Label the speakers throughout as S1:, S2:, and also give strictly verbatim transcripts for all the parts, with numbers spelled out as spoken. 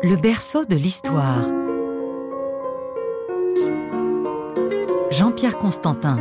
S1: Le berceau de l'histoire. Jean-Pierre Constantin.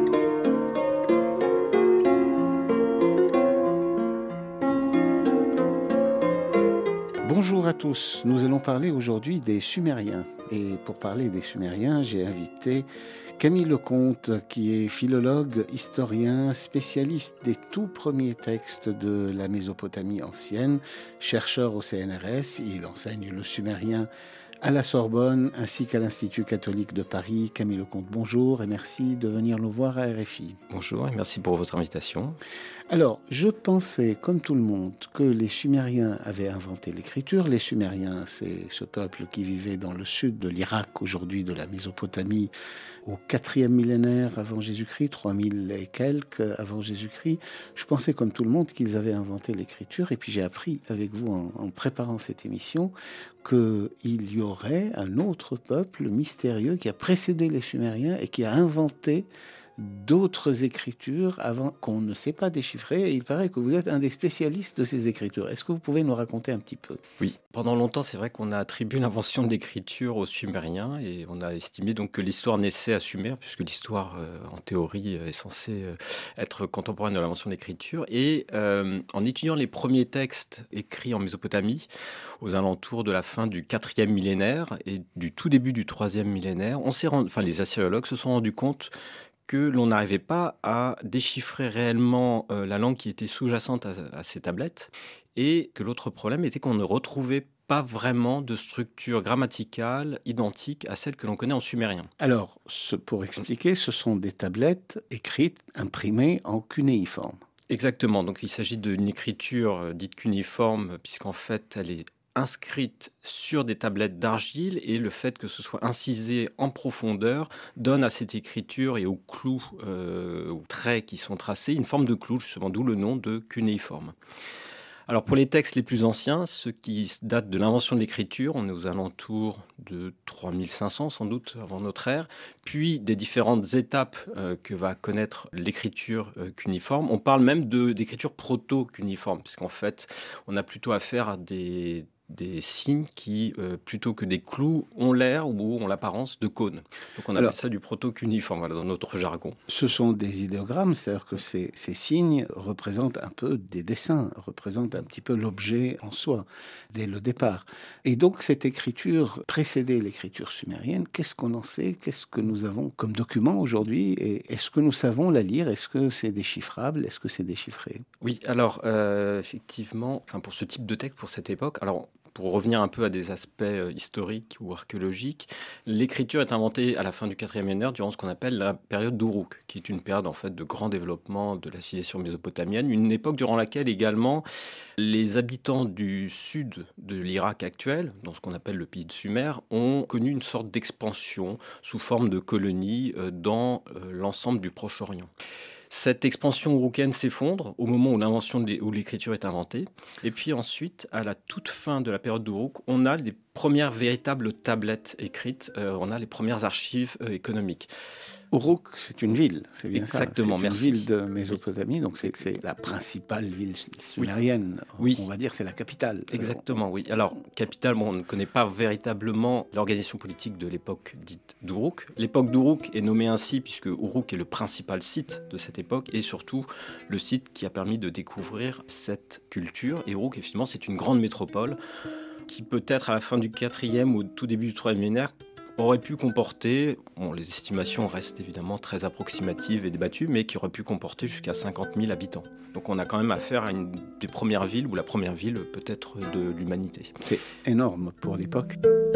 S2: Bonjour à tous, nous allons parler aujourd'hui des Sumériens. Et pour parler des Sumériens, j'ai invité Camille Lecomte, qui est philologue, historien, spécialiste des tout premiers textes de la Mésopotamie ancienne, chercheur au C N R S. Il enseigne le sumérien à la Sorbonne ainsi qu'à l'Institut catholique de Paris. Camille Lecomte, bonjour et merci de venir nous voir à R F I.
S3: Bonjour et merci pour votre invitation.
S2: Alors, je pensais, comme tout le monde, que les Sumériens avaient inventé l'écriture. Les Sumériens, c'est ce peuple qui vivait dans le sud de l'Irak, aujourd'hui de la Mésopotamie, au quatrième millénaire avant Jésus-Christ, trois mille et quelques avant Jésus-Christ. Je pensais, comme tout le monde, qu'ils avaient inventé l'écriture. Et puis j'ai appris avec vous, en, en préparant cette émission, qu'il y aurait un autre peuple mystérieux qui a précédé les Sumériens et qui a inventé d'autres écritures avant qu'on ne sait pas déchiffrer. Et il paraît que vous êtes un des spécialistes de ces écritures. Est-ce que vous pouvez nous raconter un petit peu ?
S3: Oui, pendant longtemps, c'est vrai qu'on a attribué l'invention de l'écriture aux Sumériens et on a estimé donc que l'histoire naissait à Sumer, puisque l'histoire, euh, en théorie, est censée euh, être contemporaine de l'invention de l'écriture. Et euh, en étudiant les premiers textes écrits en Mésopotamie, aux alentours de la fin du quatrième millénaire et du tout début du troisième millénaire, on s'est rendu, enfin, les assyriologues se sont rendus compte que l'on n'arrivait pas à déchiffrer réellement euh, la langue qui était sous-jacente à, à ces tablettes, et que l'autre problème était qu'on ne retrouvait pas vraiment de structure grammaticale identique à celle que l'on connaît en sumérien.
S2: Alors, ce, pour expliquer, ce sont des tablettes écrites, imprimées en cunéiforme.
S3: Exactement, donc il s'agit d'une écriture euh, dite cunéiforme, puisqu'en fait elle est inscrite sur des tablettes d'argile, et le fait que ce soit incisé en profondeur donne à cette écriture et aux clous, euh, aux traits qui sont tracés, une forme de clou, justement, d'où le nom de cunéiforme. Alors pour les textes les plus anciens, ceux qui datent de l'invention de l'écriture, on est aux alentours de trois mille cinq cents sans doute avant notre ère, puis des différentes étapes euh, que va connaître l'écriture euh, cunéiforme. On parle même de, d'écriture proto-cunéiforme, puisqu'en fait on a plutôt affaire à des... des signes qui, euh, plutôt que des clous, ont l'air ou ont l'apparence de cônes. Donc on appelle Alors, ça du proto-cunéiforme, voilà, dans notre jargon.
S2: Ce sont des idéogrammes, c'est-à-dire que ces, ces signes représentent un peu des dessins, représentent un petit peu l'objet en soi, dès le départ. Et donc cette écriture précédait l'écriture sumérienne. Qu'est-ce qu'on en sait ? Qu'est-ce que nous avons comme document aujourd'hui ? Et est-ce que nous savons la lire ? Est-ce que c'est déchiffrable ? Est-ce que c'est déchiffré ?
S3: Oui, alors euh, effectivement, enfin, pour ce type de texte, pour cette époque, alors pour revenir un peu à des aspects historiques ou archéologiques, l'écriture est inventée à la fin du quatrième millénaire durant ce qu'on appelle la période d'Uruk, qui est une période en fait de grand développement de la civilisation mésopotamienne, une époque durant laquelle également les habitants du sud de l'Irak actuel, dans ce qu'on appelle le pays de Sumer, ont connu une sorte d'expansion sous forme de colonies dans l'ensemble du Proche-Orient. Cette expansion urukienne s'effondre au moment où l'invention de, où l'écriture est inventée. Et puis ensuite, à la toute fin de la période d'Uruk, on a les premières véritables tablettes écrites, euh, on a les premières archives euh, économiques.
S2: Uruk, c'est une ville, c'est bien
S3: Exactement,
S2: ça. C'est
S3: merci.
S2: une ville de Mésopotamie, donc c'est, c'est la principale ville sumérienne.
S3: Oui.
S2: On va dire c'est la capitale.
S3: Exactement, oui. Alors, capitale, bon, on ne connaît pas véritablement l'organisation politique de l'époque dite d'Uruk. L'époque d'Uruk est nommée ainsi puisque Uruk est le principal site de cette époque et surtout le site qui a permis de découvrir cette culture. Et Uruk, effectivement, c'est une grande métropole qui peut-être à la fin du quatrième ou tout début du troisième millénaire aurait pu comporter, bon, les estimations restent évidemment très approximatives et débattues, mais qui aurait pu comporter jusqu'à cinquante mille habitants. Donc on a quand même affaire à une des premières villes, ou la première ville peut-être de l'humanité.
S2: C'est énorme pour l'époque.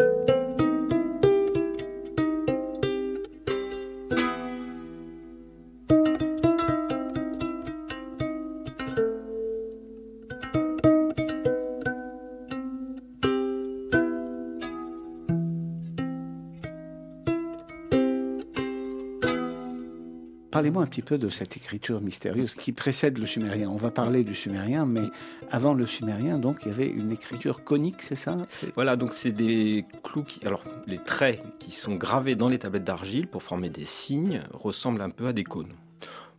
S2: Parlez-moi un petit peu de cette écriture mystérieuse qui précède le sumérien. On va parler du sumérien, mais avant le sumérien, donc, il y avait une écriture conique, c'est ça ? c'est...
S3: Voilà, donc c'est des clous qui... Alors, les traits qui sont gravés dans les tablettes d'argile pour former des signes ressemblent un peu à des cônes.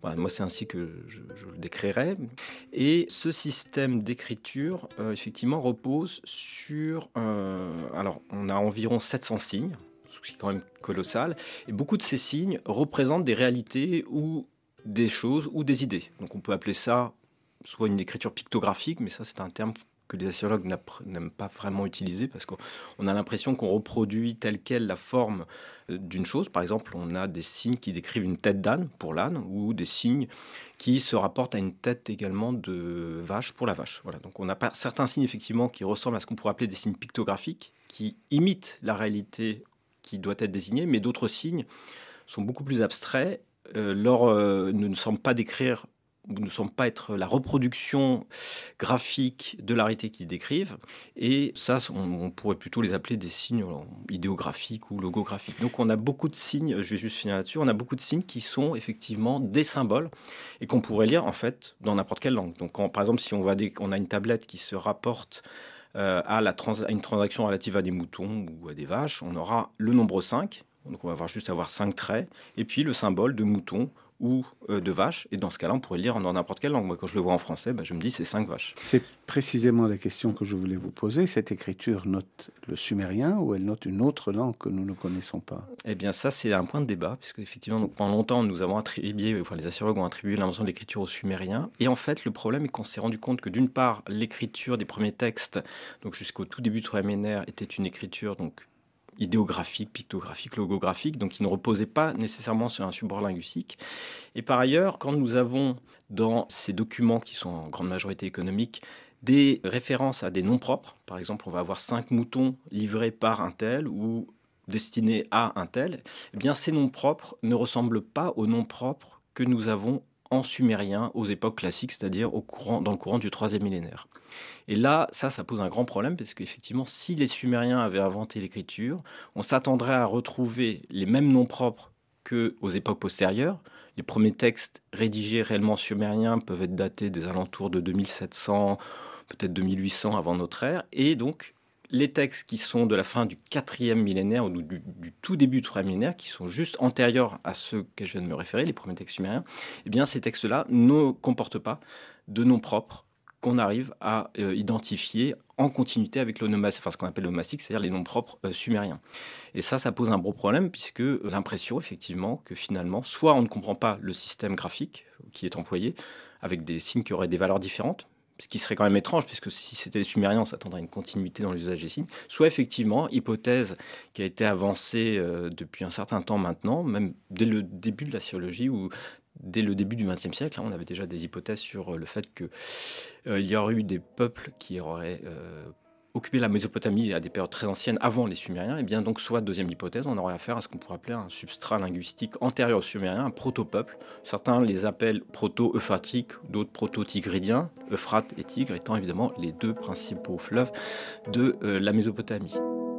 S3: Voilà, moi, c'est ainsi que je, je le décrirais. Et ce système d'écriture, euh, effectivement, repose sur... euh, alors, on a environ sept cents signes, ce qui est quand même colossal. Et beaucoup de ces signes représentent des réalités ou des choses ou des idées. Donc, on peut appeler ça soit une écriture pictographique, mais ça, c'est un terme que les assyriologues n'aiment pas vraiment utiliser parce qu'on a l'impression qu'on reproduit telle quelle la forme d'une chose. Par exemple, on a des signes qui décrivent une tête d'âne pour l'âne ou des signes qui se rapportent à une tête également de vache pour la vache. Voilà. Donc on a pas, certains signes effectivement qui ressemblent à ce qu'on pourrait appeler des signes pictographiques, qui imitent la réalité qui doit être désignée, mais d'autres signes sont beaucoup plus abstraits. Euh, leur euh, ne semblent pas décrire ne semble pas être la reproduction graphique de la réalité qu'ils décrivent. Et ça, on, on pourrait plutôt les appeler des signes idéographiques ou logographiques. Donc on a beaucoup de signes, je vais juste finir là-dessus, on a beaucoup de signes qui sont effectivement des symboles et qu'on pourrait lire en fait dans n'importe quelle langue. Donc quand, par exemple, si on, va des, on a une tablette qui se rapporte euh, à, la trans, à une transaction relative à des moutons ou à des vaches, on aura le nombre cinq, donc on va avoir juste avoir cinq traits, et puis le symbole de mouton ou euh, de vaches, et dans ce cas-là, on pourrait le lire dans n'importe quelle langue. Moi, quand je le vois en français, bah, je me dis c'est cinq vaches.
S2: C'est précisément la question que je voulais vous poser. Cette écriture note le sumérien ou elle note une autre langue que nous ne connaissons pas?
S3: Eh bien, ça, c'est un point de débat, puisque effectivement, donc, pendant longtemps, nous avons attribué, enfin, les assyriologues ont attribué l'invention de l'écriture aux Sumériens, et en fait, le problème est qu'on s'est rendu compte que d'une part, l'écriture des premiers textes, donc jusqu'au tout début du troisième millénaire, était une écriture donc idéographique, pictographique, logographique, donc qui ne reposait pas nécessairement sur un support linguistique. Et par ailleurs, quand nous avons dans ces documents qui sont en grande majorité économiques des références à des noms propres, par exemple, on va avoir cinq moutons livrés par un tel ou destinés à un tel, eh bien ces noms propres ne ressemblent pas aux noms propres que nous avons en sumérien aux époques classiques, c'est-à-dire au courant, dans le courant du troisième millénaire. Et là, ça, ça pose un grand problème, parce qu'effectivement, si les Sumériens avaient inventé l'écriture, on s'attendrait à retrouver les mêmes noms propres qu'aux époques postérieures. Les premiers textes rédigés réellement sumériens peuvent être datés des alentours de deux mille sept cents, peut-être deux mille huit cents avant notre ère, et donc les textes qui sont de la fin du quatrième millénaire ou du, du tout début du troisième millénaire, qui sont juste antérieurs à ceux que je viens de me référer, les premiers textes sumériens, eh bien ces textes-là ne comportent pas de noms propres qu'on arrive à euh, identifier en continuité avec l'onomastique, enfin ce qu'on appelle l'onomastique, c'est-à-dire les noms propres euh, sumériens. Et ça, ça pose un gros problème, puisque euh, l'impression, effectivement, que finalement, soit on ne comprend pas le système graphique qui est employé, avec des signes qui auraient des valeurs différentes, ce qui serait quand même étrange, puisque si c'était les Sumériens, on s'attendrait à une continuité dans l'usage des signes, soit effectivement, hypothèse qui a été avancée euh, depuis un certain temps maintenant, même dès le début de la sciologie, où dès le début du vingtième siècle, hein, on avait déjà des hypothèses sur le fait qu'il euh, y aurait eu des peuples qui auraient euh, occupé la Mésopotamie à des périodes très anciennes avant les Sumériens. Et bien donc, soit deuxième hypothèse, on aurait affaire à ce qu'on pourrait appeler un substrat linguistique antérieur aux Sumériens, un proto-peuple. Certains les appellent proto-euphratiques, d'autres proto-tigridiens, Euphrate et Tigre étant évidemment les deux principaux fleuves de euh, la Mésopotamie.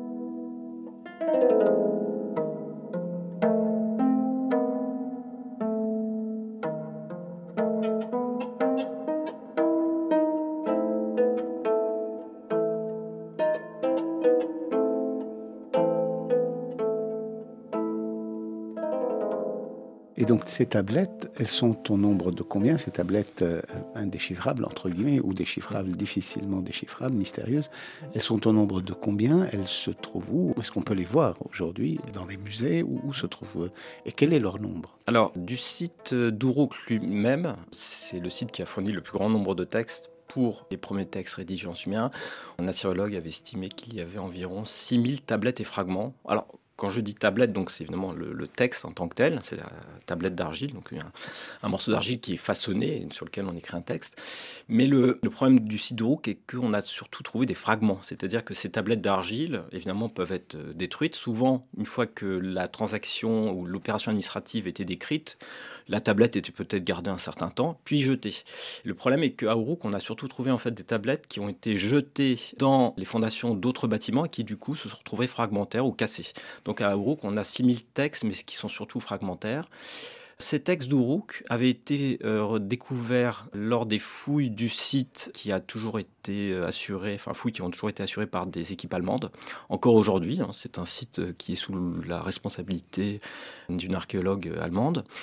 S2: Et donc ces tablettes, elles sont au nombre de combien? Ces tablettes euh, indéchiffrables, entre guillemets, ou déchiffrables, difficilement déchiffrables, mystérieuses, elles sont au nombre de combien? Elles se trouvent où? Est-ce qu'on peut les voir aujourd'hui? Dans des musées? Où, où se trouvent? Et quel est leur nombre?
S3: Alors, du site d'Uruk lui-même, c'est le site qui a fourni le plus grand nombre de textes pour les premiers textes rédigés en sumérien. Un assyriologue avait estimé qu'il y avait environ six mille tablettes et fragments. Alors, quand je dis tablette, donc c'est évidemment le, le texte en tant que tel, c'est la tablette d'argile, donc un, un morceau d'argile qui est façonné, sur lequel on écrit un texte. Mais le, le problème du site d'Uruk est qu'on a surtout trouvé des fragments, c'est-à-dire que ces tablettes d'argile, évidemment, peuvent être détruites. Souvent, une fois que la transaction ou l'opération administrative était décrite, la tablette était peut-être gardée un certain temps, puis jetée. Le problème est qu'à Uruk, on a surtout trouvé en fait des tablettes qui ont été jetées dans les fondations d'autres bâtiments et qui, du coup, se sont retrouvées fragmentaires ou cassées. Donc à Uruk, on a six mille textes, mais qui sont surtout fragmentaires. Ces textes d'Uruk avaient été euh, découverts lors des fouilles du site qui a toujours été assuré, enfin fouilles qui ont toujours été assurées par des équipes allemandes. Encore aujourd'hui, hein, c'est un site qui est sous la responsabilité d'une archéologue allemande.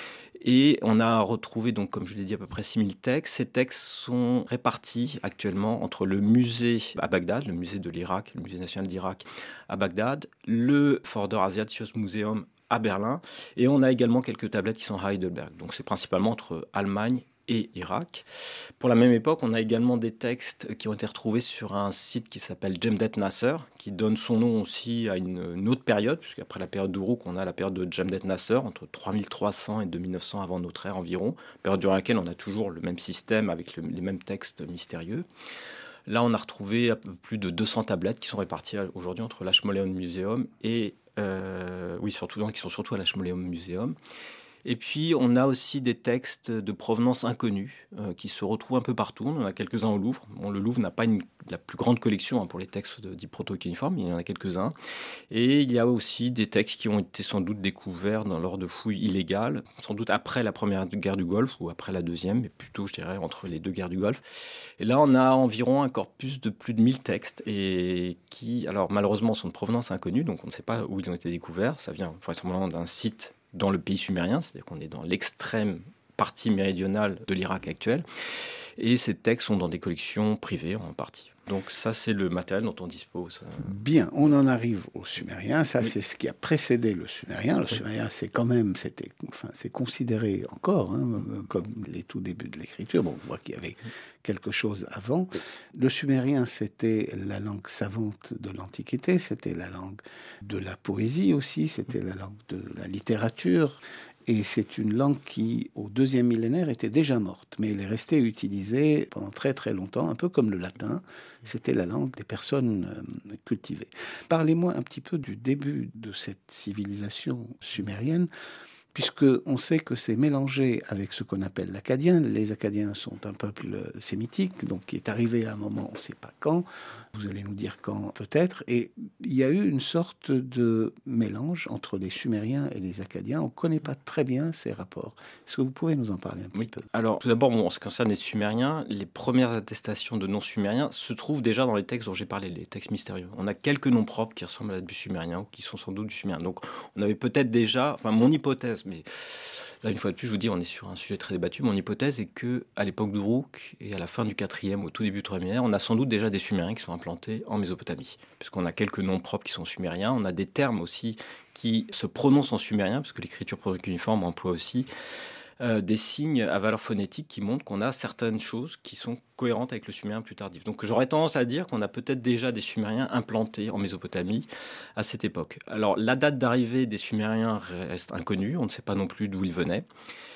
S3: Et on a retrouvé, donc, comme je l'ai dit, à peu près six mille textes. Ces textes sont répartis actuellement entre le musée à Bagdad, le musée de l'Irak, le musée national d'Irak à Bagdad, le Vorderasiatisches Museum à Berlin, et on a également quelques tablettes qui sont à Heidelberg. Donc c'est principalement entre Allemagne et Irak. Pour la même époque, on a également des textes qui ont été retrouvés sur un site qui s'appelle Jemdet Nasser, qui donne son nom aussi à une, une autre période, puisqu'après la période d'Uruk, on a la période de Jemdet Nasser, entre trois mille trois cents et deux mille neuf cents avant notre ère environ, période durant laquelle on a toujours le même système avec le, les mêmes textes mystérieux. Là, on a retrouvé un peu plus de deux cents tablettes qui sont réparties aujourd'hui entre l'Ashmolean Museum et... Euh, oui, surtout, qui sont surtout à l'Ashmolean Museum. Et puis, on a aussi des textes de provenance inconnue euh, qui se retrouvent un peu partout. On en a quelques-uns au Louvre. Bon, le Louvre n'a pas une, la plus grande collection hein, pour les textes dits proto-cuniformes, il y en a quelques-uns. Et il y a aussi des textes qui ont été sans doute découverts dans, lors de fouilles illégales, sans doute après la première guerre du Golfe ou après la deuxième, mais plutôt, je dirais, entre les deux guerres du Golfe. Et là, on a environ un corpus de plus de mille textes et qui, alors malheureusement, sont de provenance inconnue, donc on ne sait pas où ils ont été découverts. Ça vient vraisemblablement d'un site dans le pays sumérien, c'est-à-dire qu'on est dans l'extrême partie méridionale de l'Irak actuel. Et ces textes sont dans des collections privées en partie. Donc ça, c'est le matériel dont on dispose.
S2: Bien, on en arrive au sumérien. Ça, oui. C'est ce qui a précédé le sumérien. Le
S3: oui.
S2: sumérien, c'est quand même, c'était, enfin, c'est considéré encore hein, comme les tout débuts de l'écriture. Bon, on voit qu'il y avait quelque chose avant. Le sumérien, c'était la langue savante de l'Antiquité. C'était la langue de la poésie aussi. C'était la langue de la littérature. Et c'est une langue qui, au deuxième millénaire, était déjà morte, mais elle est restée utilisée pendant très très longtemps, un peu comme le latin. C'était la langue des personnes euh, cultivées. Parlez-moi un petit peu du début de cette civilisation sumérienne, puisqu'on sait que c'est mélangé avec ce qu'on appelle l'Akkadien. Les Akkadiens sont un peuple sémitique, donc qui est arrivé à un moment, on ne sait pas quand, vous allez nous dire quand peut-être, et il y a eu une sorte de mélange entre les Sumériens et les Akkadiens. On ne connaît pas très bien ces rapports. Est-ce que vous pouvez nous en parler un petit
S3: oui.
S2: peu ?
S3: Alors, tout d'abord, bon, en ce qui concerne les Sumériens, les premières attestations de noms sumériens se trouvent déjà dans les textes dont j'ai parlé, les textes mystérieux. On a quelques noms propres qui ressemblent à du sumérien ou qui sont sans doute du sumérien. Donc, on avait peut-être déjà, enfin, mon hypothèse, mais là, une fois de plus, je vous dis, on est sur un sujet très débattu. Mon hypothèse est qu'à l'époque d'Uruk et à la fin du quatrième, au tout début du troisième millénaire, on a sans doute déjà des Sumériens qui sont implantés en Mésopotamie, puisqu'on a quelques noms propres qui sont sumériens. On a des termes aussi qui se prononcent en sumérien, parce que l'écriture proto-cuniforme emploie aussi euh, des signes à valeur phonétique qui montrent qu'on a certaines choses qui sont cohérentes avec le sumérien plus tardif. Donc j'aurais tendance à dire qu'on a peut-être déjà des Sumériens implantés en Mésopotamie à cette époque. Alors la date d'arrivée des Sumériens reste inconnue, on ne sait pas non plus d'où ils venaient.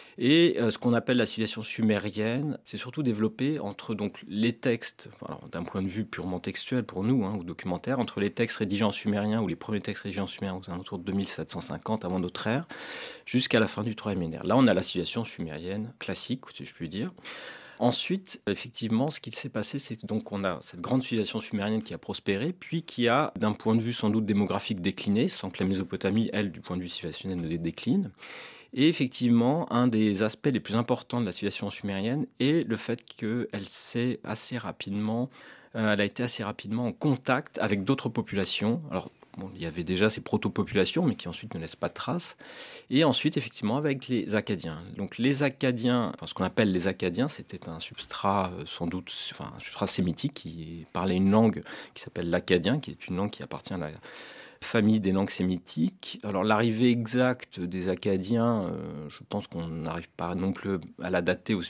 S3: Et euh, ce qu'on appelle la civilisation sumérienne, c'est surtout développé entre donc, les textes, alors, d'un point de vue purement textuel pour nous, hein, ou documentaire, entre les textes rédigés en sumérien, ou les premiers textes rédigés en sumérien aux alentours de deux mille sept cent cinquante avant notre ère, jusqu'à la fin du troisième millénaire. Là, on a la civilisation sumérienne classique, si je puis dire. Ensuite, effectivement, ce qui s'est passé, c'est donc qu'on a cette grande civilisation sumérienne qui a prospéré, puis qui a, d'un point de vue sans doute démographique, décliné, sans que la Mésopotamie, elle, du point de vue civilisationnel, ne décline. Et effectivement, un des aspects les plus importants de la civilisation sumérienne est le fait qu'elle s'est assez rapidement, euh, elle a été assez rapidement en contact avec d'autres populations. Alors, bon, il y avait déjà ces proto-populations, mais qui ensuite ne laissent pas de traces. Et ensuite, effectivement, avec les Akkadiens. Donc, les Akkadiens, enfin, ce qu'on appelle les Akkadiens, c'était un substrat, euh, sans doute, enfin, un substrat sémitique qui parlait une langue qui s'appelle l'akkadien, qui est une langue qui appartient à la famille des langues sémitiques. Alors l'arrivée exacte des Akkadiens, euh, je pense qu'on n'arrive pas non plus à la dater aussi,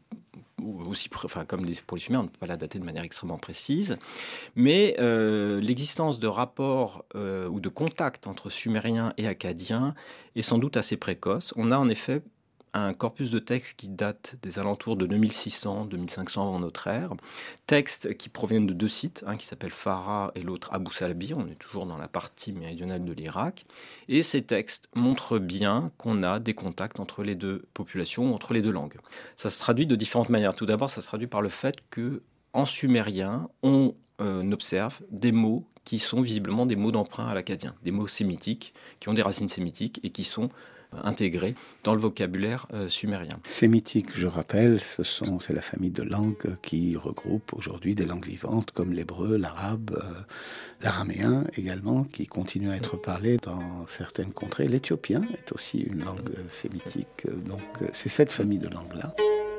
S3: aussi enfin, comme les, pour les Sumériens, on ne peut pas la dater de manière extrêmement précise. Mais euh, l'existence de rapports euh, ou de contacts entre Sumériens et Akkadiens est sans doute assez précoce. On a en effet un corpus de textes qui date des alentours de deux mille six cents à deux mille cinq cents avant notre ère. Textes qui proviennent de deux sites, un qui s'appelle Farah et l'autre Abou Salbi. On est toujours dans la partie méridionale de l'Irak. Et ces textes montrent bien qu'on a des contacts entre les deux populations, entre les deux langues. Ça se traduit de différentes manières. Tout d'abord, ça se traduit par le fait qu'en sumérien, on euh, observe des mots qui sont visiblement des mots d'emprunt à l'akkadien, des mots sémitiques, qui ont des racines sémitiques et qui sont intégrés dans le vocabulaire euh, sumérien.
S2: Sémitique, je rappelle, ce sont, c'est la famille de langues qui regroupe aujourd'hui des langues vivantes comme l'hébreu, l'arabe, euh, l'araméen également, qui continuent à être parlés dans certaines contrées. L'éthiopien est aussi une langue euh, sémitique. Donc euh, c'est cette famille de langues-là.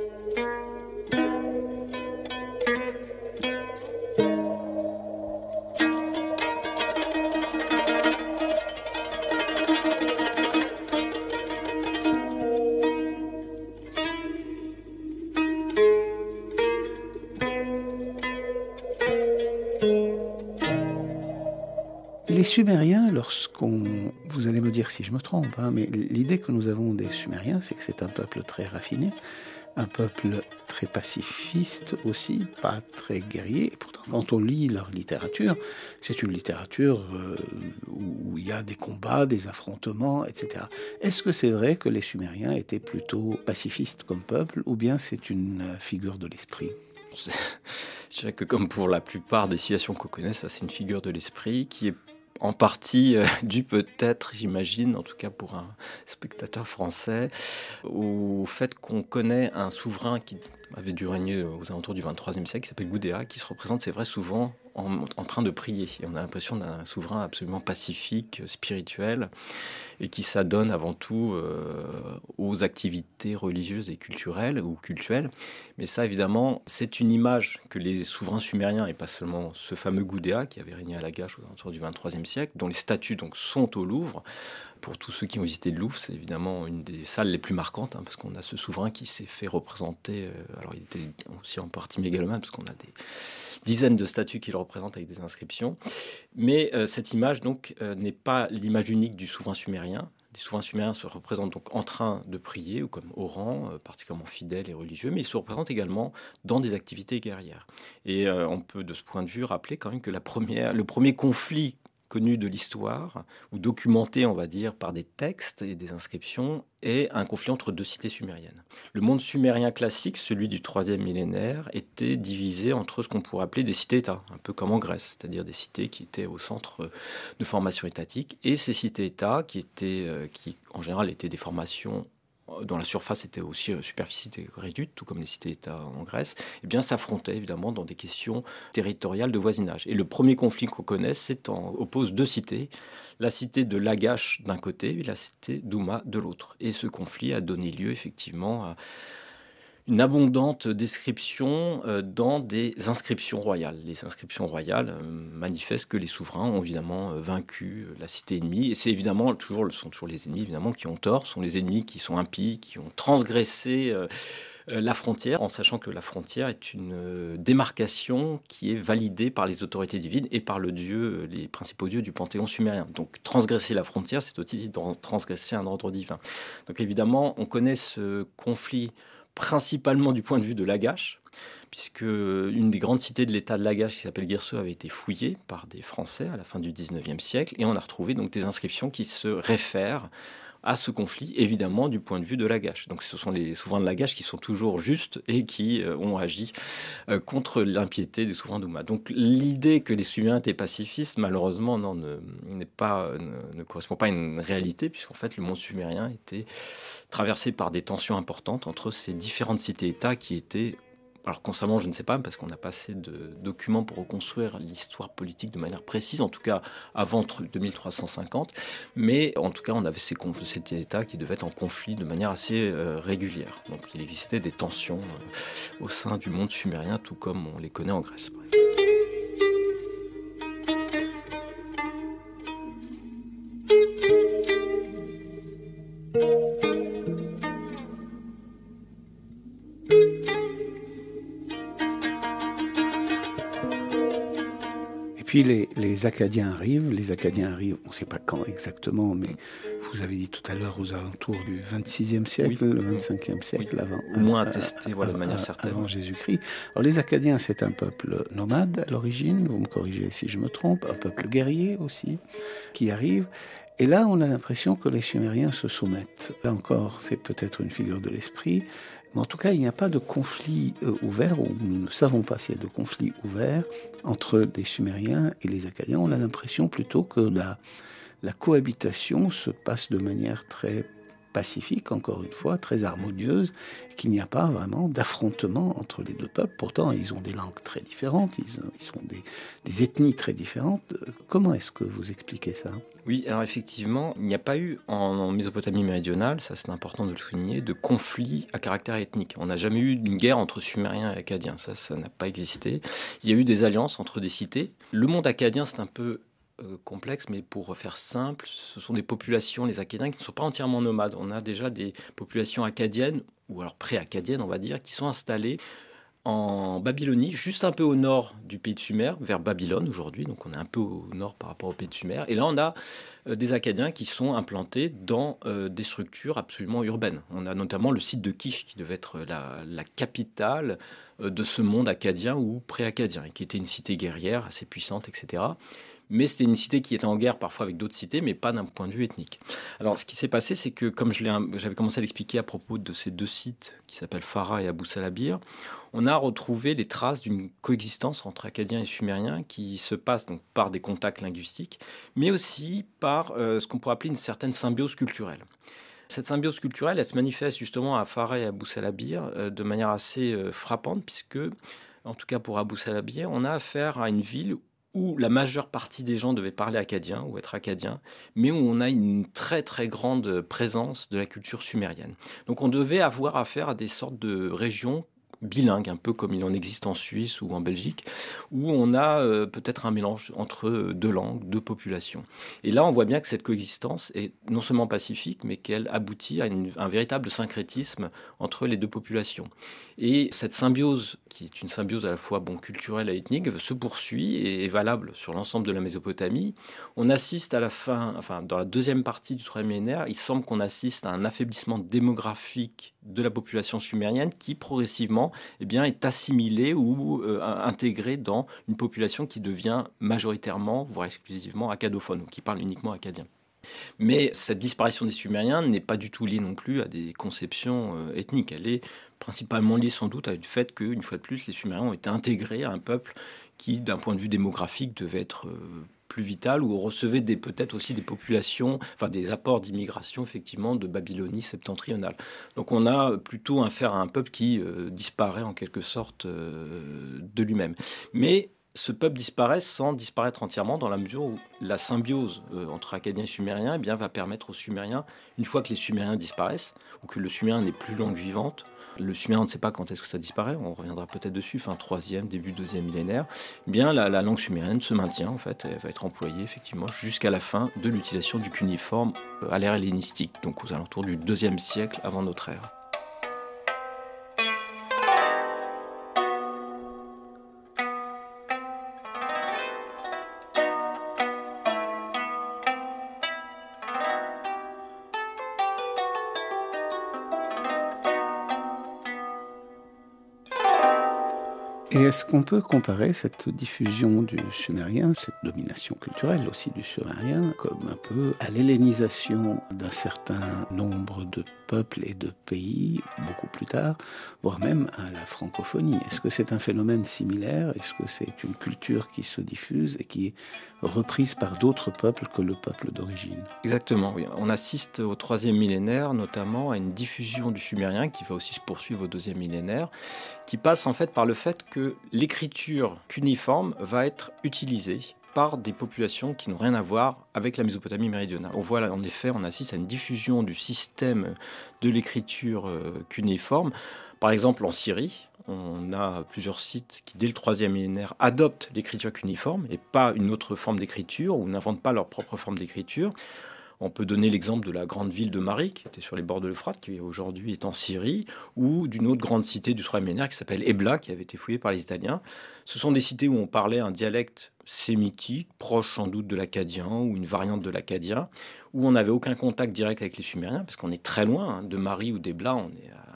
S2: Les Sumériens, lorsqu'on... Vous allez me dire si je me trompe, hein, mais l'idée que nous avons des Sumériens, c'est que c'est un peuple très raffiné, un peuple très pacifiste aussi, pas très guerrier. Et pourtant, quand on lit leur littérature, c'est une littérature euh, où il y a des combats, des affrontements, et cetera. Est-ce que c'est vrai que les Sumériens étaient plutôt pacifistes comme peuple, ou bien c'est une figure de l'esprit ?
S3: Je dirais que comme pour la plupart des civilisations qu'on connaît, ça c'est une figure de l'esprit qui est en partie euh, due peut-être, j'imagine, en tout cas pour un spectateur français, au fait qu'on connaît un souverain qui avait dû régner aux alentours du vingt-troisième siècle, qui s'appelle Gudea, qui se représente, c'est vrai, souvent en, en train de prier. Et on a l'impression d'un souverain absolument pacifique, spirituel, et qui s'adonne avant tout euh, aux activités religieuses et culturelles, ou cultuelles. Mais ça, évidemment, c'est une image que les souverains sumériens, et pas seulement ce fameux Gudea, qui avait régné à Lagash aux alentours du vingt-troisième siècle, dont les statues donc, sont au Louvre. Pour tous ceux qui ont visité le Louvre, c'est évidemment une des salles les plus marquantes, hein, parce qu'on a ce souverain qui s'est fait représenter. Euh, alors, il était aussi en partie mégalomane, parce qu'on a des dizaines de statues qui le représentent avec des inscriptions. Mais euh, cette image, donc, euh, n'est pas l'image unique du souverain sumérien. Les souverains sumériens se représentent donc en train de prier, ou comme au rang, euh, particulièrement fidèles et religieux, mais ils se représentent également dans des activités guerrières. Et euh, on peut, de ce point de vue, rappeler quand même que la première, le premier conflit connu de l'histoire, ou documenté, on va dire, par des textes et des inscriptions, est un conflit entre deux cités sumériennes. Le monde sumérien classique, celui du troisième millénaire, était divisé entre ce qu'on pourrait appeler des cités-États, un peu comme en Grèce, c'est-à-dire des cités qui étaient au centre de formation étatique, et ces cités-États qui, étaient, qui en général étaient des formations dont la surface était aussi euh, superficie était réduite, tout comme les cités-États en Grèce, eh bien s'affrontaient évidemment dans des questions territoriales de voisinage. Et le premier conflit qu'on connaisse, c'est en oppose deux cités, la cité de Lagash d'un côté et la cité d'Ouma de l'autre. Et ce conflit a donné lieu effectivement à une abondante description euh, dans des inscriptions royales. Les inscriptions royales euh, manifestent que les souverains ont évidemment euh, vaincu euh, la cité ennemie, et c'est évidemment toujours, sont toujours les ennemis évidemment qui ont tort, sont les ennemis qui sont impies, qui ont transgressé euh, euh, la frontière, en sachant que la frontière est une euh, démarcation qui est validée par les autorités divines et par le dieu, euh, les principaux dieux du panthéon sumérien. Donc transgresser la frontière, c'est aussi transgresser un ordre divin. Donc évidemment, on connaît ce conflit principalement du point de vue de Lagash, puisque une des grandes cités de l'état de Lagash, qui s'appelle Girsu, avait été fouillée par des Français à la fin du dix-neuvième siècle, et on a retrouvé donc des inscriptions qui se réfèrent à ce conflit, évidemment, du point de vue de Lagash. Donc ce sont les souverains de Lagash qui sont toujours justes et qui euh, ont agi euh, contre l'impiété des souverains d'Ouma. Donc l'idée que les Sumériens étaient pacifistes, malheureusement, non, ne, n'est pas, ne, ne correspond pas à une réalité, puisqu'en fait, le monde sumérien était traversé par des tensions importantes entre ces différentes cités-États qui étaient... Alors constamment, je ne sais pas, parce qu'on n'a pas assez de documents pour reconstruire l'histoire politique de manière précise, en tout cas avant deux mille trois cent cinquante, mais en tout cas on avait ces, ces États qui devaient être en conflit de manière assez euh, régulière. Donc il existait des tensions euh, au sein du monde sumérien, tout comme on les connaît en Grèce.
S2: Puis les, les Akkadiens arrivent, les Akkadiens arrivent, on ne sait pas quand exactement, mais vous avez dit tout à l'heure aux alentours du vingt-sixième siècle, oui. Le vingt-cinquième siècle, oui. avant,
S3: au moins attesté, voilà, de manière certaine.
S2: Avant Jésus-Christ. Alors les Akkadiens, c'est un peuple nomade à l'origine, vous me corrigez si je me trompe, un peuple guerrier aussi, qui arrive. Et là, on a l'impression que les Sumériens se soumettent. Là encore, c'est peut-être une figure de l'esprit, mais en tout cas, il n'y a pas de conflit euh, ouvert, ou nous ne savons pas s'il y a de conflit ouvert entre les Sumériens et les Akkadiens. On a l'impression plutôt que la, la cohabitation se passe de manière très pacifique, encore une fois, très harmonieuse, qu'il n'y a pas vraiment d'affrontement entre les deux peuples. Pourtant, ils ont des langues très différentes, ils, ils sont des, des ethnies très différentes. Comment est-ce que vous expliquez ça ?
S3: Oui, alors effectivement, il n'y a pas eu en, en Mésopotamie méridionale, ça c'est important de le souligner, de conflit à caractère ethnique. On n'a jamais eu une guerre entre Sumériens et Akkadiens, ça, ça n'a pas existé. Il y a eu des alliances entre des cités. Le monde akkadien, c'est un peu euh, complexe, mais pour faire simple, ce sont des populations, les Akkadiens, qui ne sont pas entièrement nomades. On a déjà des populations akkadiennes, ou alors pré-akkadiennes, on va dire, qui sont installées en Babylonie, juste un peu au nord du pays de Sumer, vers Babylone aujourd'hui, donc on est un peu au nord par rapport au pays de Sumer. Et là, on a euh, des Akkadiens qui sont implantés dans euh, des structures absolument urbaines. On a notamment le site de Kish, qui devait être la, la capitale euh, de ce monde akkadien ou pré-akkadien, et qui était une cité guerrière assez puissante, et cetera. Mais c'était une cité qui était en guerre parfois avec d'autres cités, mais pas d'un point de vue ethnique. Alors, ce qui s'est passé, c'est que, comme je l'ai, j'avais commencé à l'expliquer à propos de ces deux sites qui s'appellent Farah et Abou Salabir, on a retrouvé les traces d'une coexistence entre Akkadiens et Sumériens qui se passe donc par des contacts linguistiques, mais aussi par euh, ce qu'on pourrait appeler une certaine symbiose culturelle. Cette symbiose culturelle, elle se manifeste justement à Farah et Abou Salabir euh, de manière assez euh, frappante, puisque, en tout cas pour Abou Salabir, on a affaire à une ville où la majeure partie des gens devaient parler akkadien ou être akkadien, mais où on a une très très grande présence de la culture sumérienne. Donc on devait avoir affaire à des sortes de régions bilingues, un peu comme il en existe en Suisse ou en Belgique, où on a euh, peut-être un mélange entre deux langues, deux populations. Et là, on voit bien que cette coexistence est non seulement pacifique, mais qu'elle aboutit à une, un véritable syncrétisme entre les deux populations. Et cette symbiose, qui est une symbiose à la fois bon, culturelle et ethnique, se poursuit et est valable sur l'ensemble de la Mésopotamie. On assiste à la fin, enfin dans la deuxième partie du troisième millénaire, il semble qu'on assiste à un affaiblissement démographique de la population sumérienne qui progressivement eh bien, est assimilée ou euh, intégrée dans une population qui devient majoritairement, voire exclusivement accadophone, ou qui parle uniquement akkadien. Mais cette disparition des Sumériens n'est pas du tout liée non plus à des conceptions euh, ethniques. Elle est principalement liée sans doute à du fait qu'une fois de plus, les Sumériens ont été intégrés à un peuple qui, d'un point de vue démographique, devait être euh, plus vital, ou recevait des, peut-être aussi des populations, enfin des apports d'immigration effectivement de Babylonie septentrionale. Donc on a plutôt affaire à un peuple qui euh, disparaît en quelque sorte euh, de lui-même. Mais ce peuple disparaît sans disparaître entièrement, dans la mesure où la symbiose euh, entre Akkadiens et Sumériens eh bien, va permettre aux Sumériens, une fois que les Sumériens disparaissent, ou que le sumérien n'est plus langue vivante, le sumérien, on ne sait pas quand est-ce que ça disparaît, on reviendra peut-être dessus, fin troisième, début deuxième millénaire, eh bien la, la langue sumérienne se maintient, en fait, elle va être employée effectivement jusqu'à la fin de l'utilisation du cunéiforme à l'ère hellénistique, donc aux alentours du deuxième siècle avant notre ère.
S2: Et est-ce qu'on peut comparer cette diffusion du sumérien, cette domination culturelle aussi du sumérien, comme un peu à l'hellénisation d'un certain nombre de peuples et de pays, beaucoup plus tard, voire même à la francophonie? Est-ce que c'est un phénomène similaire? Est-ce que c'est une culture qui se diffuse et qui est reprise par d'autres peuples que le peuple d'origine?
S3: Exactement, oui. On assiste au troisième millénaire notamment à une diffusion du sumérien qui va aussi se poursuivre au deuxième millénaire, qui passe en fait par le fait que l'écriture cunéiforme va être utilisée par des populations qui n'ont rien à voir avec la Mésopotamie méridionale. On voit là, en effet, on assiste à une diffusion du système de l'écriture cunéiforme. Par exemple, en Syrie, on a plusieurs sites qui, dès le troisième millénaire, adoptent l'écriture cunéiforme et pas une autre forme d'écriture, ou n'inventent pas leur propre forme d'écriture. On peut donner l'exemple de la grande ville de Mari, qui était sur les bords de l'Euphrate, qui aujourd'hui est en Syrie, ou d'une autre grande cité du troisième millénaire qui s'appelle Ebla, qui avait été fouillée par les Italiens. Ce sont des cités où on parlait un dialecte sémitique, proche sans doute de l'akkadien, ou une variante de l'akkadien, où on n'avait aucun contact direct avec les Sumériens, parce qu'on est très loin hein, de Mari ou d'Ebla, on est à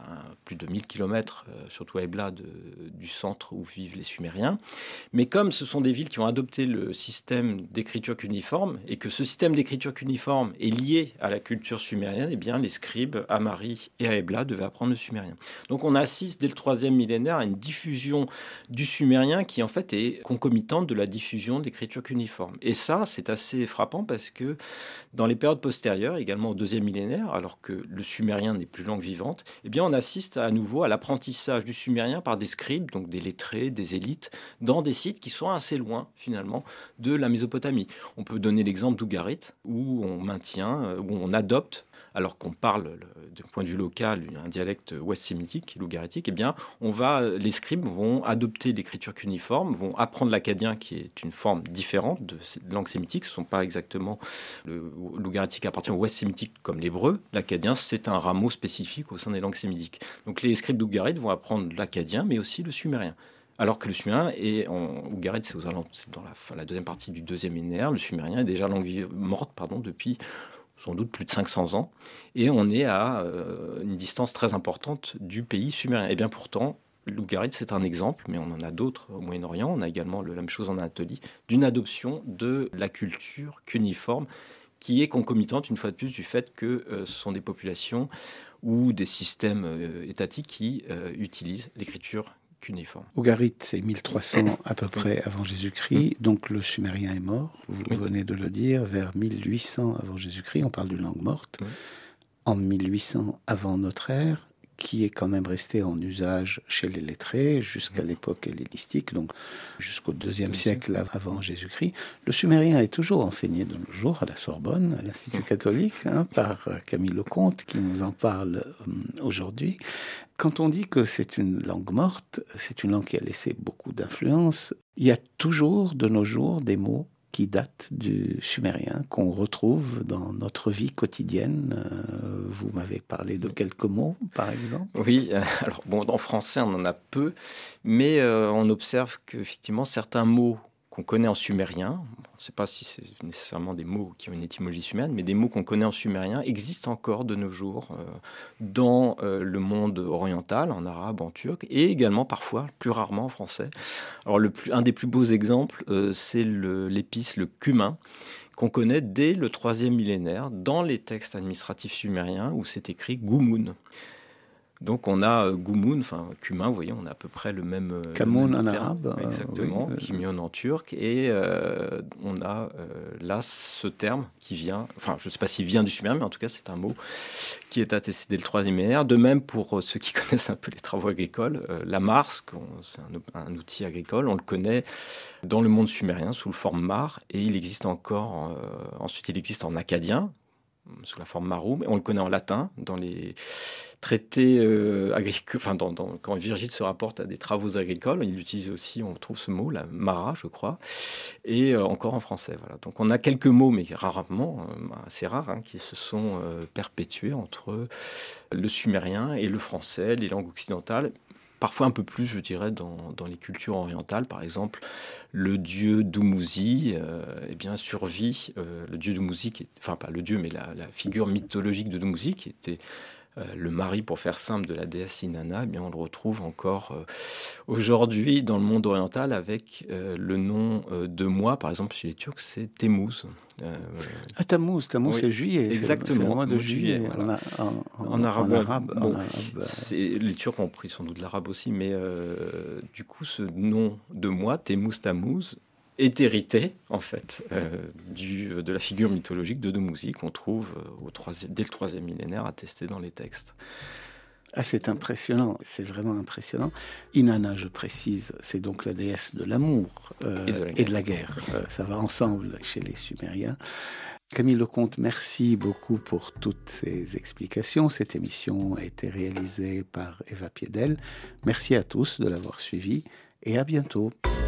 S3: plus de mille kilomètres, euh, surtout à Ebla, de, du centre où vivent les Sumériens. Mais comme ce sont des villes qui ont adopté le système d'écriture cuniforme, et que ce système d'écriture cuniforme est lié à la culture sumérienne, eh bien, les scribes à Mari et à Ebla devaient apprendre le sumérien. Donc on assiste dès le troisième millénaire à une diffusion du sumérien qui en fait est concomitante de la diffusion de l'écriture cuniforme. Et ça, c'est assez frappant parce que dans les périodes postérieures, également au deuxième millénaire, alors que le sumérien n'est plus langue vivante, eh bien on assiste à nouveau à l'apprentissage du sumérien par des scribes, donc des lettrés, des élites, dans des sites qui sont assez loin finalement de la Mésopotamie. On peut donner l'exemple d'Ougarit, où on maintient, où on adopte, alors qu'on parle d'un point de vue local un dialecte ouest-sémitique, l'ougaritique, eh bien, on va, les scribes vont adopter l'écriture cuniforme, vont apprendre l'acadien, qui est une forme différente de cette langue sémitique. Ce ne sont pas exactement... Le, l'ougaritique appartient au ouest-sémitique comme l'hébreu. L'acadien, c'est un rameau spécifique au sein des langues sémitiques. Donc les scribes d'Ougarit vont apprendre l'acadien, mais aussi le sumérien. Alors que le sumérien est en Ougarit, c'est, aux alentours, c'est dans la, fin, la deuxième partie du deuxième millénaire. Le sumérien est déjà langue morte pardon, depuis sans doute plus de cinq cents ans, et on est à euh, une distance très importante du pays sumérien. Et bien pourtant, l'Ougarit, c'est un exemple, mais on en a d'autres au Moyen-Orient. On a également la même chose en Anatolie, d'une adoption de la culture cuniforme qui est concomitante, une fois de plus, du fait que euh, ce sont des populations ou des systèmes euh, étatiques qui euh, utilisent l'écriture cuniforme.
S2: Ougarit, c'est mille trois cents à peu près avant Jésus-Christ, donc le sumérien est mort, vous oui. venez de le dire, vers mille huit cents avant Jésus-Christ, on parle d'une langue morte. Oui. En mille huit cents avant notre ère, qui est quand même resté en usage chez les lettrés jusqu'à l'époque hellénistique, donc jusqu'au deuxième siècle avant Jésus-Christ. Le sumérien est toujours enseigné de nos jours à la Sorbonne, à l'Institut catholique, hein, par Camille Lecomte, qui nous en parle euh, aujourd'hui. Quand on dit que c'est une langue morte, c'est une langue qui a laissé beaucoup d'influence. Il y a toujours, de nos jours, des mots qui datent du sumérien, qu'on retrouve dans notre vie quotidienne. Euh, vous m'avez parlé de quelques mots, par exemple.
S3: Oui, euh, alors bon, en français, on en a peu, mais euh, on observe qu'effectivement, certains mots qu'on connaît en sumérien, on ne sait pas si c'est nécessairement des mots qui ont une étymologie sumérienne, mais des mots qu'on connaît en sumérien existent encore de nos jours euh, dans euh, le monde oriental, en arabe, en turc, et également parfois, plus rarement en français. Alors le plus, un des plus beaux exemples, euh, c'est le, l'épice, le cumin, qu'on connaît dès le troisième millénaire dans les textes administratifs sumériens où c'est écrit Goumoun. Donc on a euh, Goumoun, enfin cumin, vous voyez, on a à peu près le même euh,
S2: Kamoun en
S3: terme,
S2: arabe.
S3: Exactement,
S2: Euh, oui.
S3: Kimyon en turc. Et euh, on a euh, là ce terme qui vient, enfin je ne sais pas s'il vient du sumérien, mais en tout cas c'est un mot qui est attesté dès le troisième millénaire. De même pour ceux qui connaissent un peu les travaux agricoles, euh, la marse, c'est un, un outil agricole, on le connaît dans le monde sumérien sous la forme mar, et il existe encore, euh, ensuite il existe en akkadien, sous la forme maroum, et on le connaît en latin dans les traités euh, agricoles, enfin dans, dans, quand Virgile se rapporte à des travaux agricoles, il utilise aussi, on trouve ce mot, la mara, je crois, et euh, encore en français. Voilà. Donc on a quelques mots, mais rarement, euh, assez rares, hein, qui se sont euh, perpétués entre le sumérien et le français, les langues occidentales. Parfois un peu plus, je dirais, dans, dans les cultures orientales. Par exemple, le dieu Dumuzi euh, eh bien, survit. Euh, le dieu Dumuzi, qui est, enfin pas le dieu, mais la, la figure mythologique de Dumuzi, qui était euh, le mari, pour faire simple, de la déesse Inanna, eh bien, on le retrouve encore euh, aujourd'hui dans le monde oriental avec euh, le nom euh, de mois. Par exemple, chez les Turcs, c'est Temmuz. Euh,
S2: ah, Tammuz, Tammuz, oui, c'est juillet.
S3: Exactement,
S2: c'est le mois de juillet.
S3: juillet voilà.
S2: en, en,
S3: en, en arabe.
S2: En arabe,
S3: bon,
S2: en arabe
S3: c'est, les Turcs ont pris sans doute l'arabe aussi, mais euh, du coup, ce nom de mois, Temmuz, Tammuz, est hérité, en fait, euh, du, de la figure mythologique de Dumuzi qu'on trouve au troisième, dès le troisième millénaire attesté dans les textes.
S2: Ah, c'est impressionnant, c'est vraiment impressionnant. Inanna, je précise, c'est donc la déesse de l'amour euh, et de la guerre. Et de la guerre. Euh, ça va ensemble chez les Sumériens. Camille Lecomte, merci beaucoup pour toutes ces explications. Cette émission a été réalisée par Eva Piedel. Merci à tous de l'avoir suivi et à bientôt.